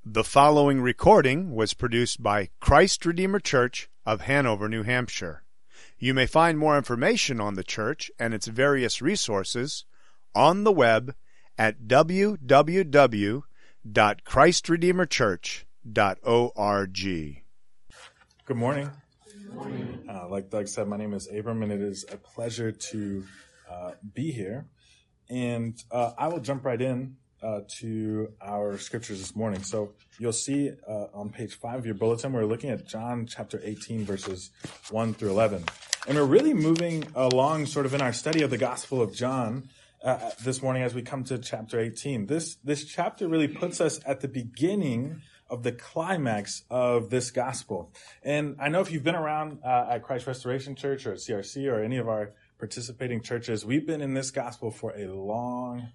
The following recording was produced by Christ Redeemer Church of Hanover, New Hampshire. You may find more information on the church and its various resources on the web at www.christredeemerchurch.org. Good morning. Good morning. Like Doug said, my name is Abram, and it is a pleasure to be here. And I will jump right in to our scriptures this morning. So you'll see on page 5 of your bulletin, we're looking at John chapter 18, verses 1 through 11. And we're really moving along sort of in our study of the Gospel of John this morning as we come to chapter 18. This chapter really puts us at the beginning of the climax of this gospel. And I know if you've been around at Christ Restoration Church or at CRC or any of our participating churches, we've been in this gospel for a long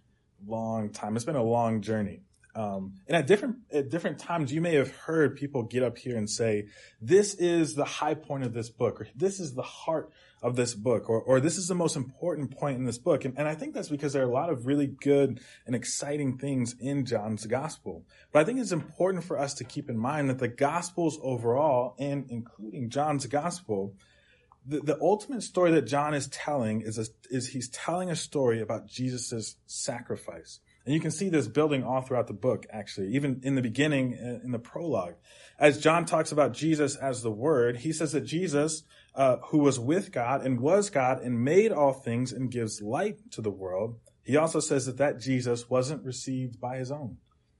time. It's been a long journey. And at different times, you may have heard people get up here and say, this is the high point of this book, or this is the heart of this book, or this is the most important point in this book. And I think that's because there are a lot of really good and exciting things in John's gospel. But I think it's important for us to keep in mind that the gospels overall, and including John's gospel, the ultimate story that John is telling is he's telling a story about Jesus' sacrifice. And you can see this building all throughout the book, actually, even in the beginning, in the prologue. As John talks about Jesus as the Word, he says that Jesus, who was with God and was God and made all things and gives light to the world, he also says that Jesus wasn't received by his own.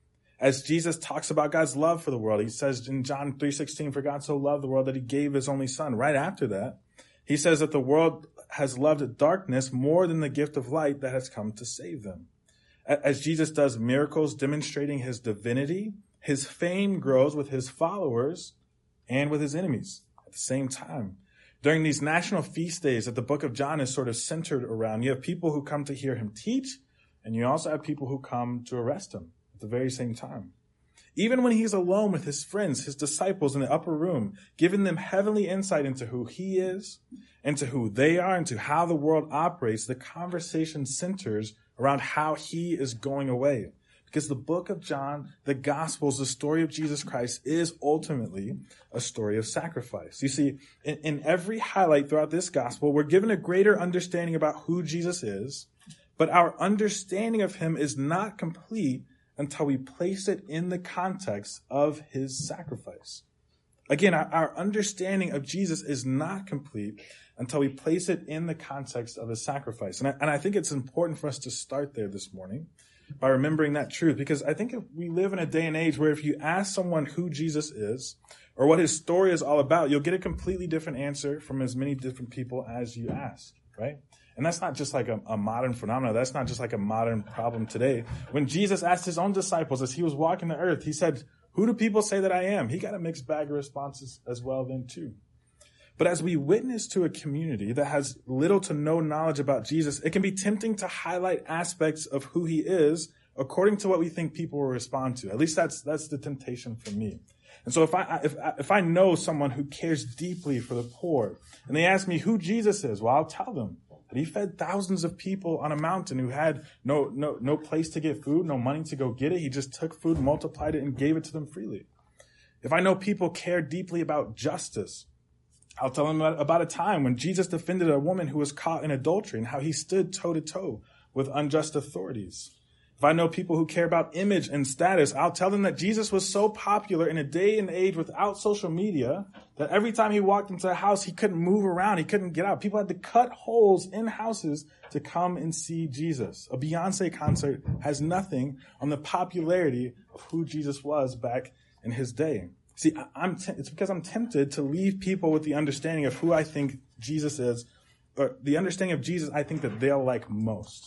As Jesus talks about God's love for the world, he says in John 3:16, for God so loved the world that he gave his only son. Right after that, he says that the world has loved darkness more than the gift of light that has come to save them. As Jesus does miracles demonstrating his divinity, his fame grows with his followers and with his enemies at the same time. During these national feast days that the book of John is sort of centered around, you have people who come to hear him teach, and you also have people who come to arrest him at the very same time. Even when he's alone with his friends, his disciples in the upper room, giving them heavenly insight into who he is and to who they are and to how the world operates, the conversation centers around how he is going away. Because the book of John, the Gospels, the story of Jesus Christ is ultimately a story of sacrifice. You see, in every highlight throughout this gospel, we're given a greater understanding about who Jesus is, but our understanding of him is not complete until we place it in the context of his sacrifice. Again, our understanding of Jesus is not complete until we place it in the context of his sacrifice. And I think it's important for us to start there this morning by remembering that truth, because I think if we live in a day and age where if you ask someone who Jesus is or what his story is all about, you'll get a completely different answer from as many different people as you ask, right? And that's not just like a modern phenomenon. That's not just like a modern problem today. When Jesus asked his own disciples as he was walking the earth, he said, who do people say that I am? He got a mixed bag of responses as well then too. But as we witness to a community that has little to no knowledge about Jesus, it can be tempting to highlight aspects of who he is according to what we think people will respond to. At least that's the temptation for me. And so if I know someone who cares deeply for the poor and they ask me who Jesus is, well, I'll tell them that he fed thousands of people on a mountain who had no place to get food, no money to go get it. He just took food, multiplied it, and gave it to them freely. If I know people care deeply about justice, I'll tell them about a time when Jesus defended a woman who was caught in adultery and how he stood toe-to-toe with unjust authorities. If I know people who care about image and status, I'll tell them that Jesus was so popular in a day and age without social media that every time he walked into a house, he couldn't move around. He couldn't get out. People had to cut holes in houses to come and see Jesus. A Beyonce concert has nothing on the popularity of who Jesus was back in his day. See, it's because I'm tempted to leave people with the understanding of who I think Jesus is, or the understanding of Jesus I think that they'll like most.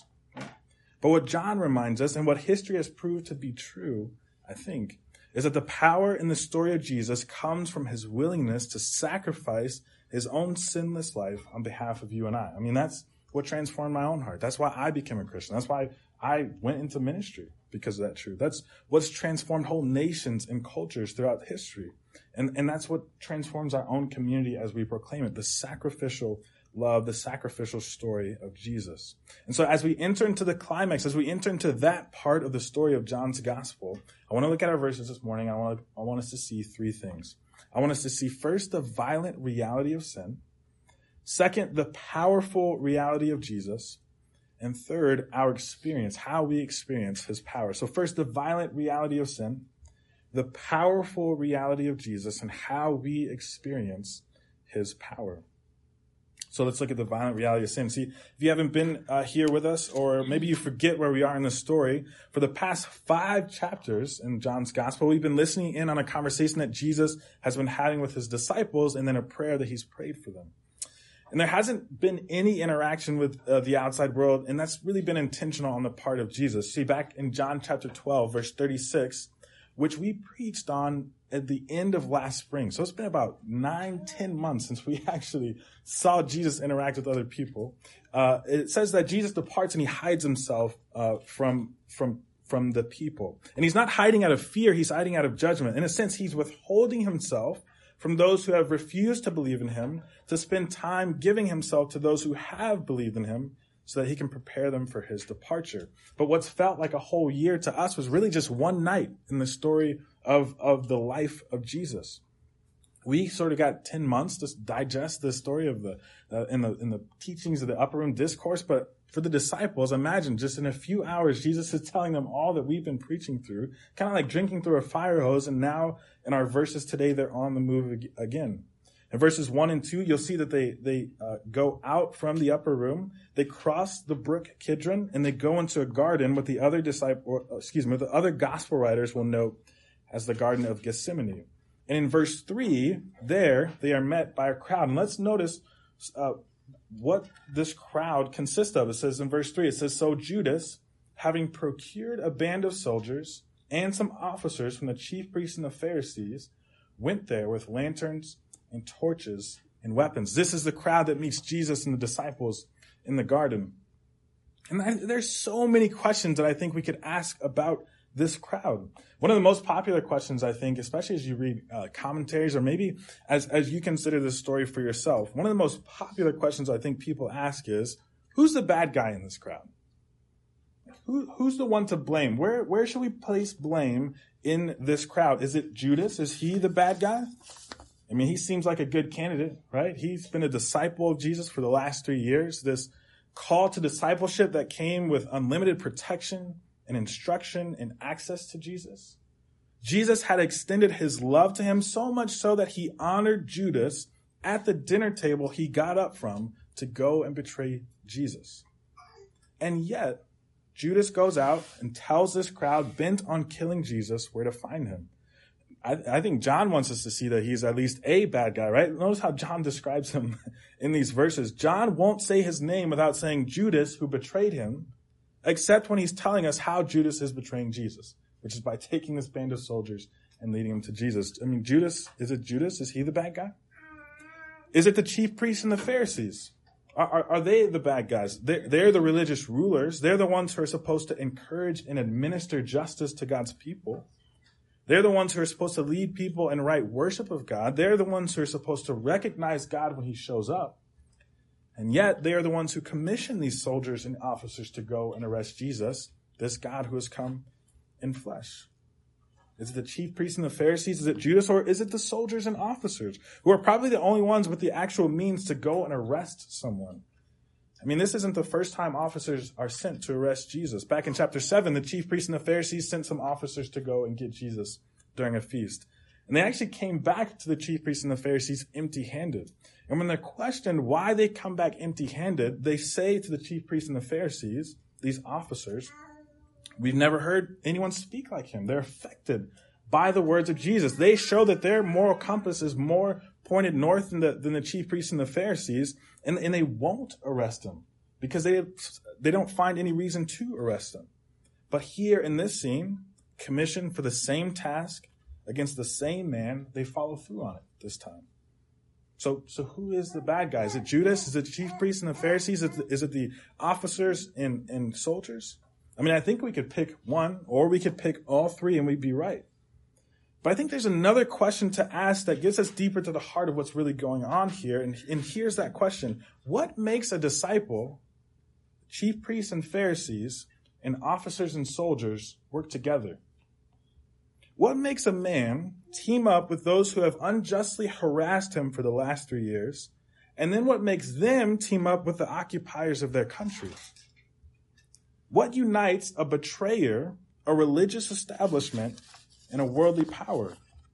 But what John reminds us, and what history has proved to be true, I think, is that the power in the story of Jesus comes from his willingness to sacrifice his own sinless life on behalf of you and I. I mean, that's what transformed my own heart. That's why I became a Christian. That's why I went into ministry, because of that truth. That's what's transformed whole nations and cultures throughout history. And that's what transforms our own community as we proclaim it, the sacrificial love the sacrificial story of Jesus. And so as we enter into the climax, as we enter into that part of the story of John's gospel, I want to look at our verses this morning. I want us to see three things. I want us to see first the violent reality of sin. Second, the powerful reality of Jesus. And third, our experience, how we experience his power. So first, the violent reality of sin, the powerful reality of Jesus, and how we experience his power. So let's look at the violent reality of sin. See, if you haven't been here with us, or maybe you forget where we are in the story, for the past 5 chapters in John's gospel, we've been listening in on a conversation that Jesus has been having with his disciples, and then a prayer that he's prayed for them. And there hasn't been any interaction with the outside world, and that's really been intentional on the part of Jesus. See, back in John chapter 12, verse 36, which we preached on at the end of last spring. So it's been about 9-10 months since we actually saw Jesus interact with other people. It says that Jesus departs and he hides himself from the people. And he's not hiding out of fear, he's hiding out of judgment. In a sense, he's withholding himself from those who have refused to believe in him, to spend time giving himself to those who have believed in him, so that he can prepare them for his departure. But what's felt like a whole year to us was really just one night in the story of the life of Jesus. We sort of got 10 months to digest the story of in the teachings of the upper room discourse. But for the disciples, imagine just in a few hours, Jesus is telling them all that we've been preaching through, kind of like drinking through a fire hose. And now in our verses today, they're on the move again. In verses 1 and 2, you'll see that they go out from the upper room, they cross the brook Kidron, and they go into a garden what the other the other gospel writers will note as the Garden of Gethsemane. And in verse 3, there they are met by a crowd. And let's notice what this crowd consists of. It says in verse 3, it says, "So Judas, having procured a band of soldiers and some officers from the chief priests and the Pharisees, went there with lanterns and torches and weapons." This is the crowd that meets Jesus and the disciples in the garden. And there's so many questions that I think we could ask about this crowd. One of the most popular questions, I think, especially as you read commentaries, or maybe as you consider this story for yourself, one of the most popular questions I think people ask is, who's the bad guy in this crowd? Who's the one to blame? Where should we place blame in this crowd? Is it Judas? Is he the bad guy? I mean, he seems like a good candidate, right? He's been a disciple of Jesus for the last 3 years. This call to discipleship that came with unlimited protection and instruction and access to Jesus. Jesus had extended his love to him so much so that he honored Judas at the dinner table he got up from to go and betray Jesus. And yet, Judas goes out and tells this crowd bent on killing Jesus where to find him. I think John wants us to see that he's at least a bad guy, right? Notice how John describes him in these verses. John won't say his name without saying Judas, who betrayed him, except when he's telling us how Judas is betraying Jesus, which is by taking this band of soldiers and leading them to Jesus. I mean, Judas? Is he the bad guy? Is it the chief priests and the Pharisees? Are they the bad guys? They're the religious rulers. They're the ones who are supposed to encourage and administer justice to God's people. They're the ones who are supposed to lead people in right worship of God. They're the ones who are supposed to recognize God when he shows up. And yet they are the ones who commission these soldiers and officers to go and arrest Jesus, this God who has come in flesh. Is it the chief priests and the Pharisees? Is it Judas? Or is it the soldiers and officers who are probably the only ones with the actual means to go and arrest someone? I mean, this isn't the first time officers are sent to arrest Jesus. Back in chapter 7, the chief priests and the Pharisees sent some officers to go and get Jesus during a feast. And they actually came back to the chief priests and the Pharisees empty-handed. And when they're questioned why they come back empty-handed, they say to the chief priests and the Pharisees, these officers, "We've never heard anyone speak like him." They're affected by the words of Jesus. They show that their moral compass is more pointed north than the chief priests and the Pharisees, and they won't arrest him because they don't find any reason to arrest him. But here in this scene, commissioned for the same task against the same man, they follow through on it this time. So who is the bad guy? Is it Judas? Is it the chief priests and the Pharisees? Is it the officers and soldiers? I mean, I think we could pick one, or we could pick all three and we'd be right. But I think there's another question to ask that gets us deeper to the heart of what's really going on here. And here's that question. What makes a disciple, chief priests and Pharisees, and officers and soldiers work together? What makes a man team up with those who have unjustly harassed him for the last 3 years? And then what makes them team up with the occupiers of their country? What unites a betrayer, a religious establishment, and a worldly power?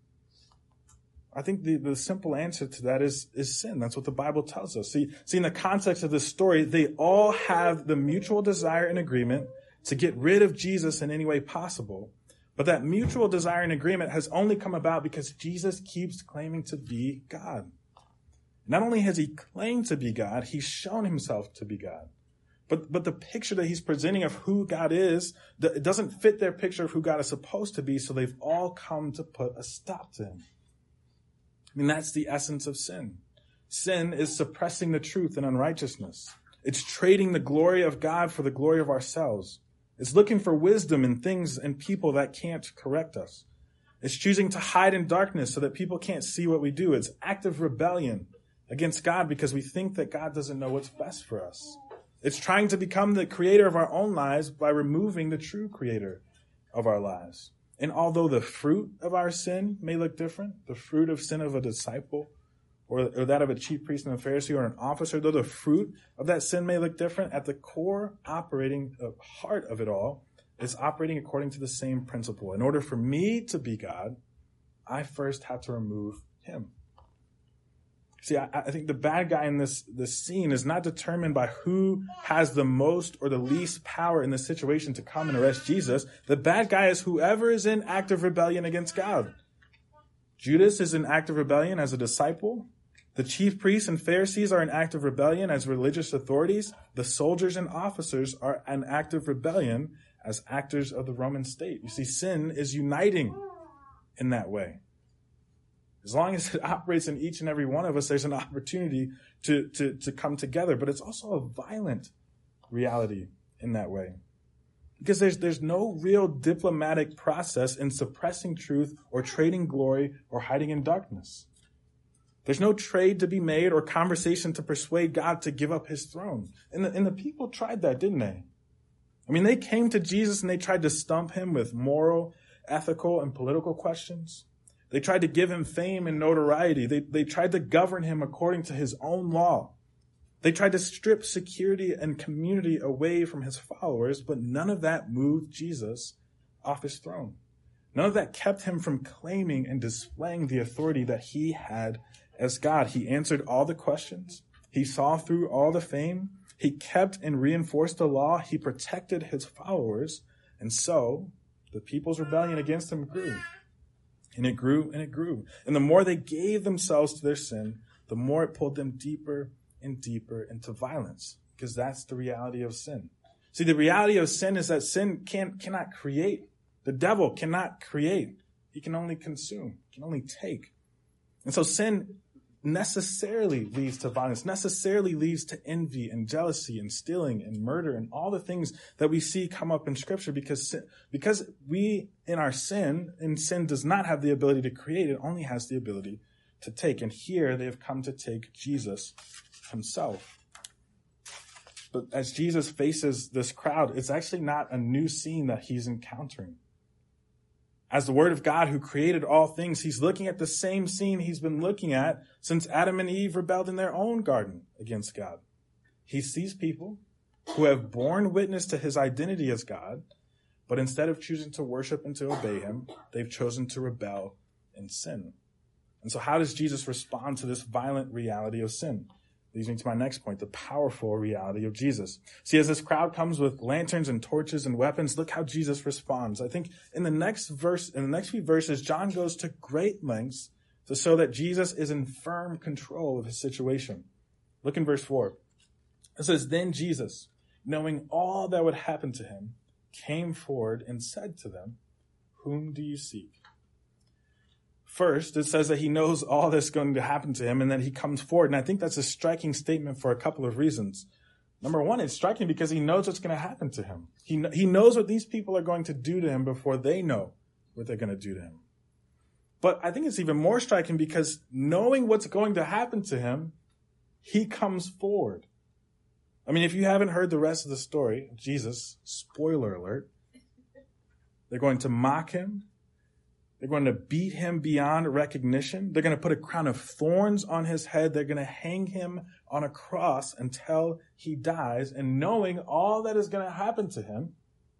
I think the simple answer to that is sin. That's what the Bible tells us. See, in the context of this story, they all have the mutual desire and agreement to get rid of Jesus in any way possible. But that mutual desire and agreement has only come about because Jesus keeps claiming to be God. Not only has he claimed to be God, he's shown himself to be God. But the picture that he's presenting of who God is, it doesn't fit their picture of who God is supposed to be, so they've all come to put a stop to him. I mean, that's the essence of sin. Sin is suppressing the truth and unrighteousness. It's trading the glory of God for the glory of ourselves. It's looking for wisdom in things and people that can't correct us. It's choosing to hide in darkness so that people can't see what we do. It's active rebellion against God because we think that God doesn't know what's best for us. It's trying to become the creator of our own lives by removing the true creator of our lives. And although the fruit of our sin may look different, the fruit of sin of a disciple or that of a chief priest and a Pharisee or an officer, though the fruit of that sin may look different, at the core operating heart of it all is operating according to the same principle. In order for me to be God, I first have to remove him. See, I think the bad guy in this scene is not determined by who has the most or the least power in this situation to come and arrest Jesus. The bad guy is whoever is in active rebellion against God. Judas is in active rebellion as a disciple. The chief priests and Pharisees are in active rebellion as religious authorities. The soldiers and officers are in active rebellion as actors of the Roman state. You see, sin is uniting in that way. As long as it operates in each and every one of us, there's an opportunity to come together. But it's also a violent reality in that way. Because there's no real diplomatic process in suppressing truth or trading glory or hiding in darkness. There's no trade to be made or conversation to persuade God to give up his throne. And the people tried that, didn't they? I mean, they came to Jesus and they tried to stump him with moral, ethical, and political questions. They tried to give him fame and notoriety. They tried to govern him according to his own law. They tried to strip security and community away from his followers, but none of that moved Jesus off his throne. None of that kept him from claiming and displaying the authority that he had as God. He answered all the questions. He saw through all the fame. He kept and reinforced the law. He protected his followers. And so the people's rebellion against him grew. And it grew and it grew. And the more they gave themselves to their sin, the more it pulled them deeper and deeper into violence. Because that's the reality of sin. See, the reality of sin is that sin cannot create. The devil cannot create. He can only consume. He can only take. And so sin necessarily leads to violence, necessarily leads to envy and jealousy and stealing and murder and all the things that we see come up in Scripture because we, in our sin, and sin does not have the ability to create, it only has the ability to take. And here they have come to take Jesus himself. But as Jesus faces this crowd, it's actually not a new scene that he's encountering. As the Word of God who created all things, he's looking at the same scene he's been looking at since Adam and Eve rebelled in their own garden against God. He sees people who have borne witness to his identity as God, but instead of choosing to worship and to obey him, they've chosen to rebel and sin. And so how does Jesus respond to this violent reality of sin? Leads me to my next point, the powerful reality of Jesus. See, as this crowd comes with lanterns and torches and weapons, look how Jesus responds. I think in the next few verses, John goes to great lengths to show that Jesus is in firm control of his situation. Look in verse 4. It says, "Then Jesus, knowing all that would happen to him, came forward and said to them, 'Whom do you seek?'" First, it says that he knows all that's going to happen to him and then he comes forward. And I think that's a striking statement for a couple of reasons. Number one, it's striking because he knows what's going to happen to him. He knows what these people are going to do to him before they know what they're going to do to him. But I think it's even more striking because knowing what's going to happen to him, he comes forward. I mean, if you haven't heard the rest of the story, Jesus, spoiler alert, they're going to mock him. They're going to beat him beyond recognition. They're going to put a crown of thorns on his head. They're going to hang him on a cross until he dies. And knowing all that is going to happen to him,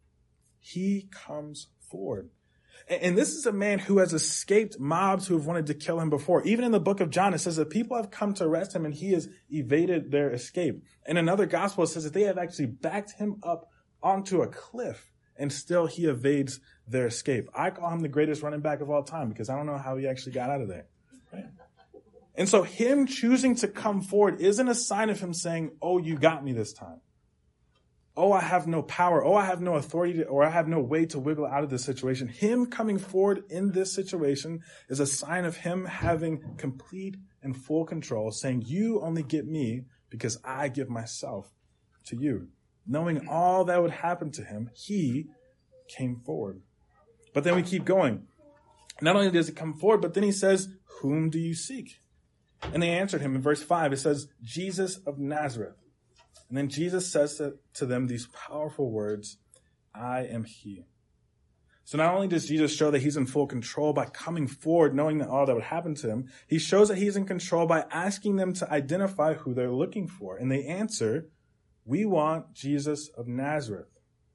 he comes forward. And this is a man who has escaped mobs who have wanted to kill him before. Even in the book of John, it says that people have come to arrest him and he has evaded their escape. In another gospel, it says that they have actually backed him up onto a cliff and still he evades their escape. I call him the greatest running back of all time because I don't know how he actually got out of there. Right? And so him choosing to come forward isn't a sign of him saying, oh, you got me this time. Oh, I have no power. Oh, I have no authority or I have no way to wiggle out of this situation. Him coming forward in this situation is a sign of him having complete and full control, saying, you only get me because I give myself to you. Knowing all that would happen to him, he came forward. But then we keep going. Not only does he come forward, but then he says, whom do you seek? And they answered him in verse 5. It says, Jesus of Nazareth. And then Jesus says to them these powerful words, I am he. So not only does Jesus show that he's in full control by coming forward, knowing that all that would happen to him, he shows that he's in control by asking them to identify who they're looking for. And they answer, we want Jesus of Nazareth.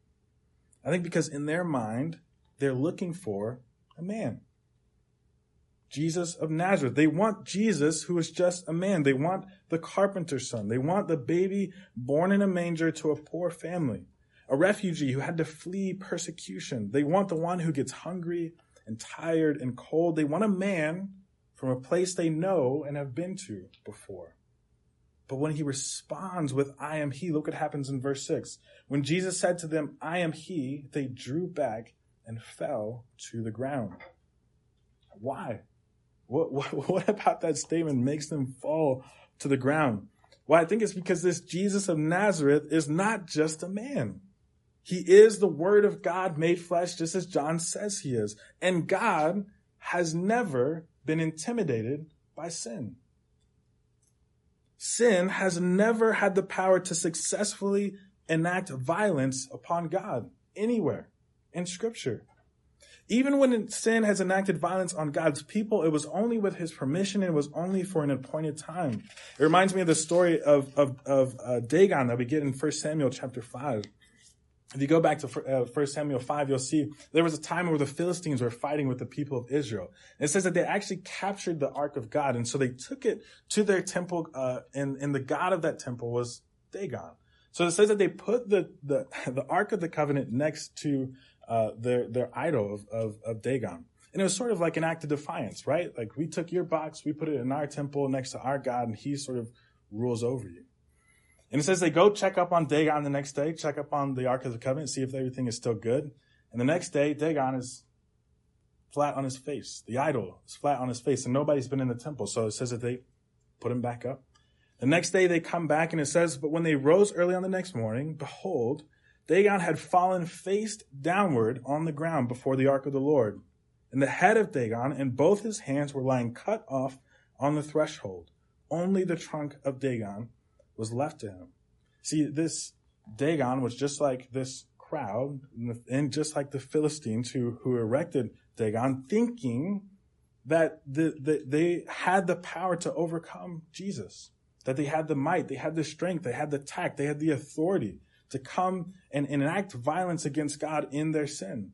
I think because in their mind, they're looking for a man. Jesus of Nazareth. They want Jesus who is just a man. They want the carpenter's son. They want the baby born in a manger to a poor family. A refugee who had to flee persecution. They want the one who gets hungry and tired and cold. They want a man from a place they know and have been to before. But when he responds with, I am he, look what happens in verse 6. When Jesus said to them, I am he, they drew back and fell to the ground. Why? What about that statement makes them fall to the ground? Well, I think it's because this Jesus of Nazareth is not just a man. He is the Word of God made flesh, just as John says he is. And God has never been intimidated by sin. Sin has never had the power to successfully enact violence upon God anywhere in Scripture. Even when sin has enacted violence on God's people, it was only with his permission and it was only for an appointed time. It reminds me of the story of Dagon that we get in 1 Samuel chapter 5. If you go back to 1 Samuel 5, you'll see there was a time where the Philistines were fighting with the people of Israel. And it says that they actually captured the Ark of God. And so they took it to their temple, and the god of that temple was Dagon. So it says that they put the Ark of the Covenant next to their idol of Dagon. And it was sort of like an act of defiance, right? Like, we took your box, we put it in our temple next to our God, and he sort of rules over you. And it says they go check up on Dagon the next day, check up on the Ark of the Covenant, see if everything is still good. And the next day, Dagon is flat on his face. The idol is flat on his face, and nobody's been in the temple. So it says that they put him back up. The next day they come back, and it says, but when they rose early on the next morning, behold, Dagon had fallen face downward on the ground before the ark of the Lord. And the head of Dagon and both his hands were lying cut off on the threshold. Only the trunk of Dagon was left to him. See, this Dagon was just like this crowd and just like the Philistines who erected Dagon, thinking that they had the power to overcome Jesus, that they had the might, they had the strength, they had the tact, they had the authority to come and enact violence against God in their sin.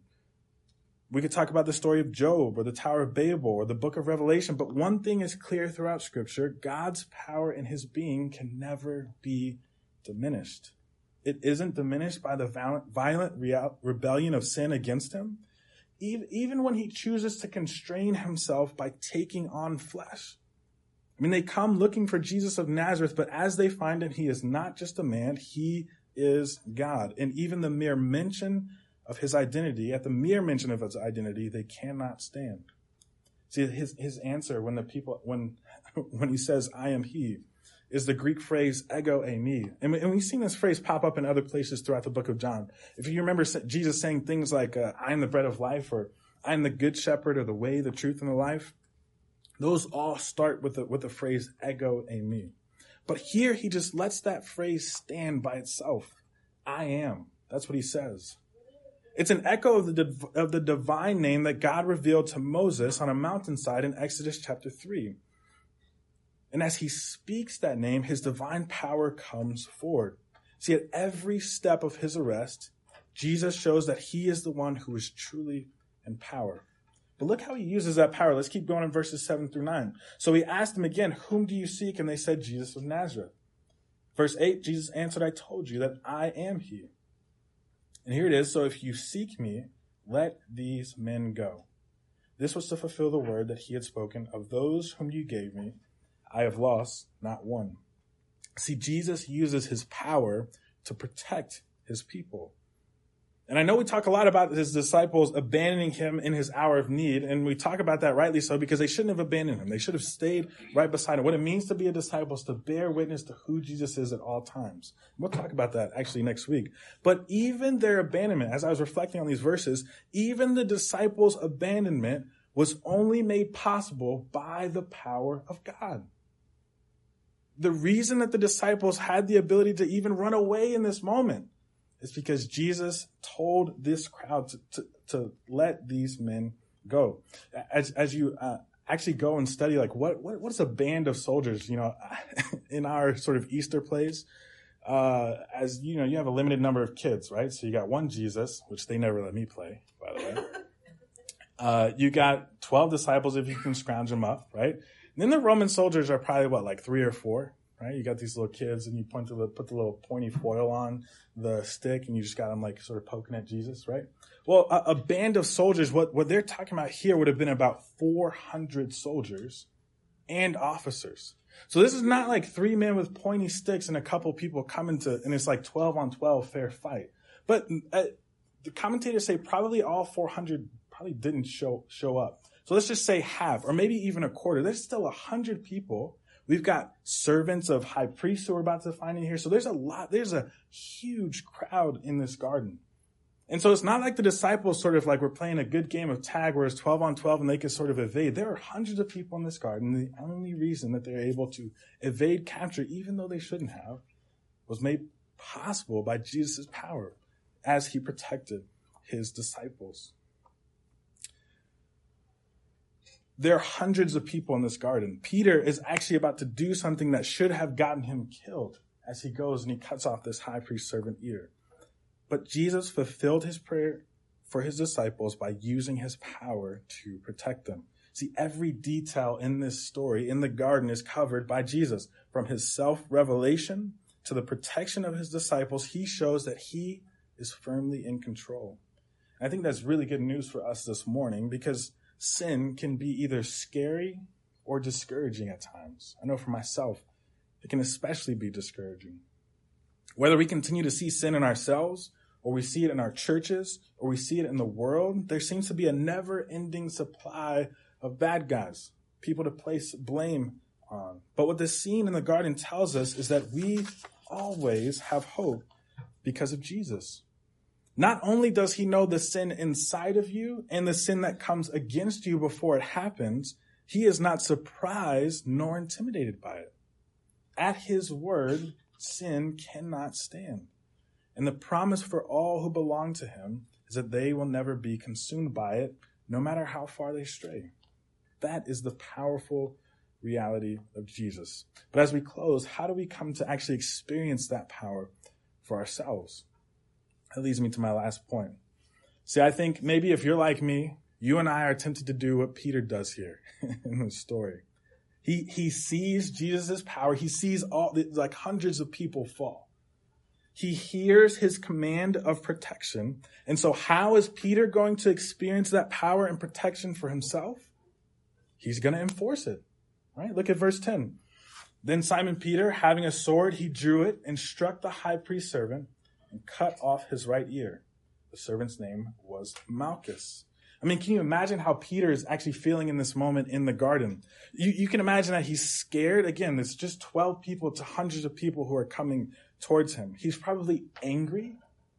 We could talk about the story of Job or the Tower of Babel or the book of Revelation, but one thing is clear throughout Scripture: God's power and his being can never be diminished. It isn't diminished by the violent rebellion of sin against him, even when he chooses to constrain himself by taking on flesh. I mean, they come looking for Jesus of Nazareth, but as they find him, he is not just a man, he is God. And even the mere mention of his identity, at the mere mention of his identity, they cannot stand. See, his answer when he says, I am he, is the Greek phrase ego eimi. And we've seen this phrase pop up in other places throughout the book of John. If you remember Jesus saying things like, I am the bread of life, or I am the good shepherd, or the way, the truth, and the life. Those all start with the phrase ego eimi. But here he just lets that phrase stand by itself. I am. That's what he says. It's an echo of the divine name that God revealed to Moses on a mountainside in Exodus chapter 3. And as he speaks that name, his divine power comes forward. See, at every step of his arrest, Jesus shows that he is the one who is truly in power. But look how he uses that power. Let's keep going in verses 7 through 9. So he asked them again, whom do you seek? And they said, Jesus of Nazareth. Verse 8, Jesus answered, I told you that I am he. And here it is. So if you seek me, let these men go. This was to fulfill the word that he had spoken. Of those whom you gave me, I have lost not one. See, Jesus uses his power to protect his people. And I know we talk a lot about his disciples abandoning him in his hour of need, and we talk about that rightly so because they shouldn't have abandoned him. They should have stayed right beside him. What it means to be a disciple is to bear witness to who Jesus is at all times. We'll talk about that actually next week. But even their abandonment, as I was reflecting on these verses, even the disciples' abandonment was only made possible by the power of God. The reason that the disciples had the ability to even run away in this moment is because Jesus told this crowd to let these men go. As you actually go and study, like what is a band of soldiers? You know, in our sort of Easter plays, as you know, you have a limited number of kids, right? So you got one Jesus, which they never let me play, by the way. You got 12 disciples if you can scrounge them up, right? And then the Roman soldiers are probably like 3 or 4. Right? You got these little kids and you put the little pointy foil on the stick and you just got them like sort of poking at Jesus, right? Well, a band of soldiers, what they're talking about here would have been about 400 soldiers and officers. So this is not like 3 men with pointy sticks and a couple people coming and it's like 12 on 12 fair fight. But the commentators say probably all 400 probably didn't show up. So let's just say half or maybe even a quarter. There's still 100 people. We've got servants of high priests who we're about to find in here. So there's a huge crowd in this garden. And so it's not like the disciples sort of like we're playing a good game of tag where it's 12 on 12 and they can sort of evade. There are hundreds of people in this garden. The only reason that they're able to evade capture, even though they shouldn't have, was made possible by Jesus' power as he protected his disciples. There are hundreds of people in this garden. Peter is actually about to do something that should have gotten him killed as he goes and he cuts off this high priest servant ear. But Jesus fulfilled his prayer for his disciples by using his power to protect them. See, every detail in this story in the garden is covered by Jesus. From his self-revelation to the protection of his disciples, he shows that he is firmly in control. I think that's really good news for us this morning because sin can be either scary or discouraging at times. I know for myself, it can especially be discouraging. Whether we continue to see sin in ourselves, or we see it in our churches, or we see it in the world, there seems to be a never-ending supply of bad guys, people to place blame on. But what this scene in the garden tells us is that we always have hope because of Jesus. Not only does he know the sin inside of you and the sin that comes against you before it happens, he is not surprised nor intimidated by it. At his word, sin cannot stand. And the promise for all who belong to him is that they will never be consumed by it, no matter how far they stray. That is the powerful reality of Jesus. But as we close, how do we come to actually experience that power for ourselves? That leads me to my last point. See, I think maybe if you're like me, you and I are tempted to do what Peter does here in this story. He sees Jesus' power. He sees like hundreds of people fall. He hears his command of protection. And so how is Peter going to experience that power and protection for himself? He's going to enforce it, right? Look at verse 10. Then Simon Peter, having a sword, he drew it and struck the high priest's servant and cut off his right ear. The servant's name was Malchus. I mean, can you imagine how Peter is actually feeling in this moment in the garden? You can imagine that he's scared. Again, it's just 12 people to hundreds of people who are coming towards him. He's probably angry,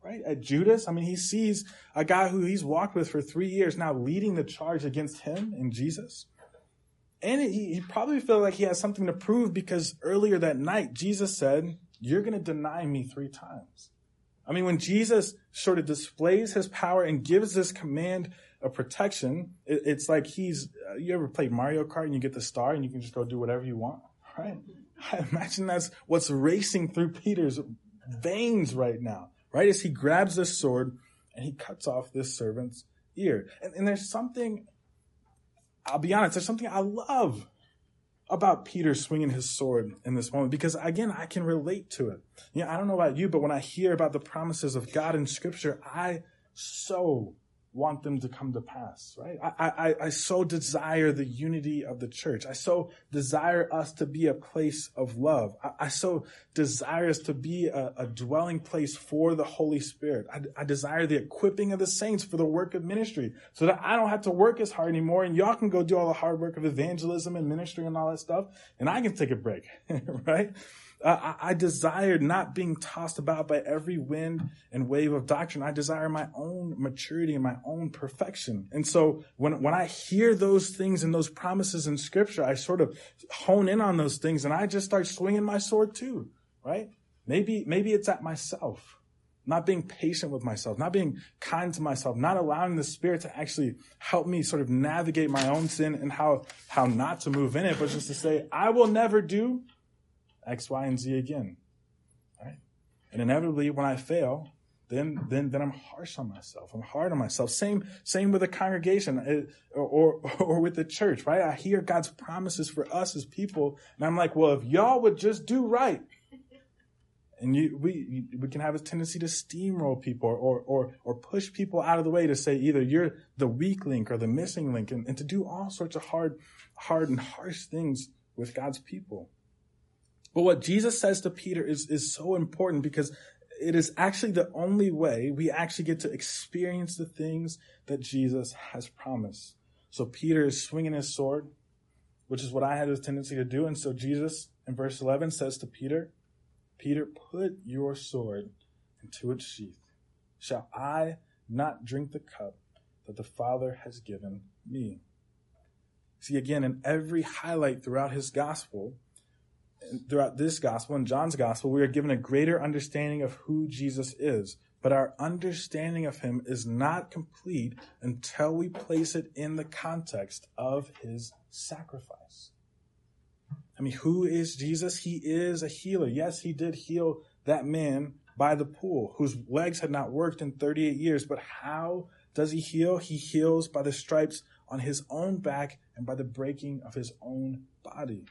right? At Judas, I mean, he sees a guy who he's walked with for 3 years now leading the charge against him and Jesus. And he probably felt like he has something to prove because earlier that night, Jesus said, you're going to deny me 3 times. I mean, when Jesus sort of displays his power and gives this command of protection, it's like you ever played Mario Kart and you get the star and you can just go do whatever you want, right? I imagine that's what's racing through Peter's veins right now, right? As he grabs this sword and he cuts off this servant's ear. And there's something, I'll be honest, there's something I love about Peter swinging his sword in this moment, because again, I can relate to it. I don't know about you, but when I hear about the promises of God in Scripture, I so want them to come to pass, right? I so desire the unity of the church. I so desire us to be a place of love. I so desire us to be a dwelling place for the Holy Spirit. I desire the equipping of the saints for the work of ministry so that I don't have to work as hard anymore and y'all can go do all the hard work of evangelism and ministry and all that stuff and I can take a break, right? I desire not being tossed about by every wind and wave of doctrine. I desire my own maturity and my own perfection. And so when I hear those things and those promises in Scripture, I sort of hone in on those things and I just start swinging my sword too, right? Maybe it's at myself, not being patient with myself, not being kind to myself, not allowing the Spirit to actually help me sort of navigate my own sin and how not to move in it, but just to say, I will never do X, Y, and Z again, right? And inevitably, when I fail, then I'm harsh on myself. I'm hard on myself. Same with the congregation or with the church, right? I hear God's promises for us as people, and I'm like, well, if y'all would just do right, and we can have a tendency to steamroll people or push people out of the way to say either you're the weak link or the missing link, and to do all sorts of hard and harsh things with God's people. But what Jesus says to Peter is so important because it is actually the only way we actually get to experience the things that Jesus has promised. So Peter is swinging his sword, which is what I had a tendency to do. And so Jesus in verse 11 says to Peter, Peter, put your sword into its sheath. Shall I not drink the cup that the Father has given me? See, again, in every highlight throughout his gospel, throughout this gospel and John's gospel, we are given a greater understanding of who Jesus is. But our understanding of him is not complete until we place it in the context of his sacrifice. I mean, who is Jesus? He is a healer. Yes, he did heal that man by the pool whose legs had not worked in 38 years. But how does he heal? He heals by the stripes on his own back and by the breaking of his own body.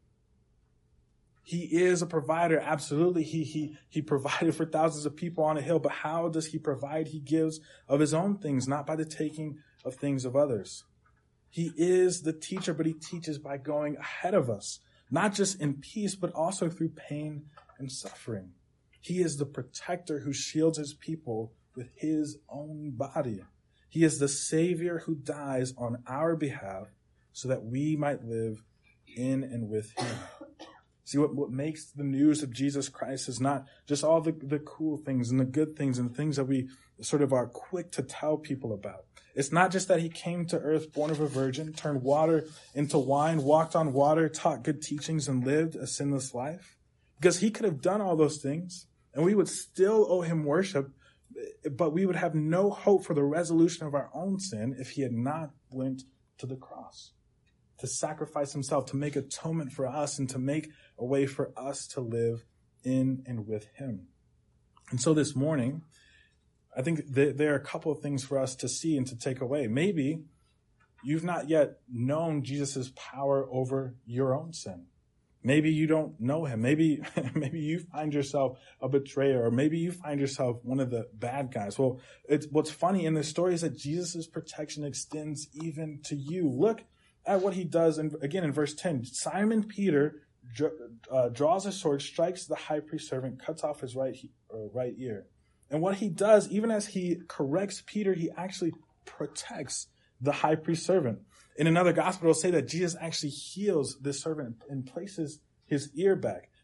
He is a provider. Absolutely. He provided for thousands of people on a hill. But how does he provide? He gives of his own things, not by the taking of things of others. He is the teacher, but he teaches by going ahead of us, not just in peace, but also through pain and suffering. He is the protector who shields his people with his own body. He is the Savior who dies on our behalf so that we might live in and with him. See, what makes the news of Jesus Christ is not just all the cool things and the good things and things that we sort of are quick to tell people about. It's not just that he came to earth born of a virgin, turned water into wine, walked on water, taught good teachings, and lived a sinless life. Because he could have done all those things, and we would still owe him worship, but we would have no hope for the resolution of our own sin if he had not went to the cross to sacrifice himself, to make atonement for us, and to make a way for us to live in and with him. And so this morning, I think there are a couple of things for us to see and to take away. Maybe you've not yet known Jesus' power over your own sin. Maybe you don't know him. Maybe you find yourself a betrayer, or maybe you find yourself one of the bad guys. Well, what's funny in this story is that Jesus' protection extends even to you. Look at what he does, again in verse 10. Simon Peter draws a sword, strikes the high priest servant, cuts off his right ear. And what he does, even as he corrects Peter, he actually protects the high priest servant. In another gospel, it'll say that Jesus actually heals this servant and places his ear back.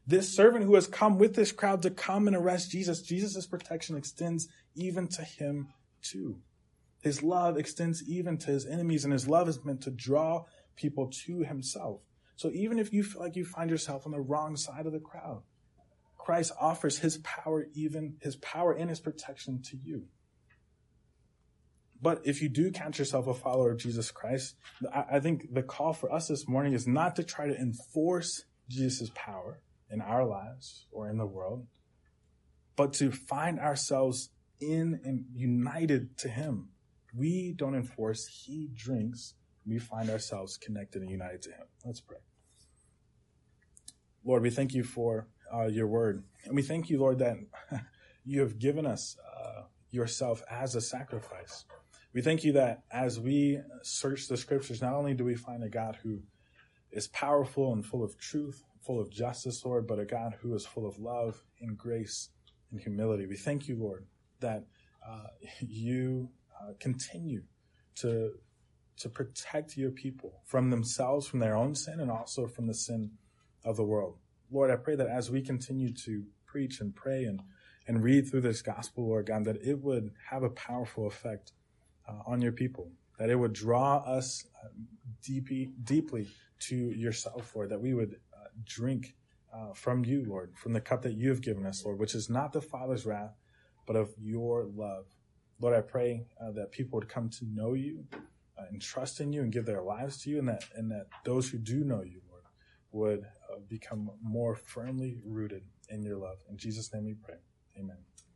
This servant who has come with this crowd to come and arrest Jesus, Jesus' protection extends even to him too. His love extends even to his enemies, and his love is meant to draw people to himself. So even if you feel like you find yourself on the wrong side of the crowd, Christ offers his power and his protection to you. But if you do count yourself a follower of Jesus Christ, I think the call for us this morning is not to try to enforce Jesus' power in our lives or in the world, but to find ourselves in and united to him. We don't enforce, he drinks. We find ourselves connected and united to him. Let's pray. Lord, we thank you for your word. And we thank you, Lord, that you have given us yourself as a sacrifice. We thank you that as we search the scriptures, not only do we find a God who is powerful and full of truth, full of justice, Lord, but a God who is full of love and grace and humility. We thank you, Lord, that you continue to protect your people from themselves, from their own sin, and also from the sin of the world. Lord, I pray that as we continue to preach and pray and read through this gospel, Lord God, that it would have a powerful effect on your people, that it would draw us deeply to yourself, Lord, that we would drink from you, Lord, from the cup that you have given us, Lord, which is not the Father's wrath, but of your love. Lord, I pray that people would come to know you and trust in you and give their lives to you, and that those who do know you, Lord, would become more firmly rooted in your love. In Jesus' name we pray. Amen.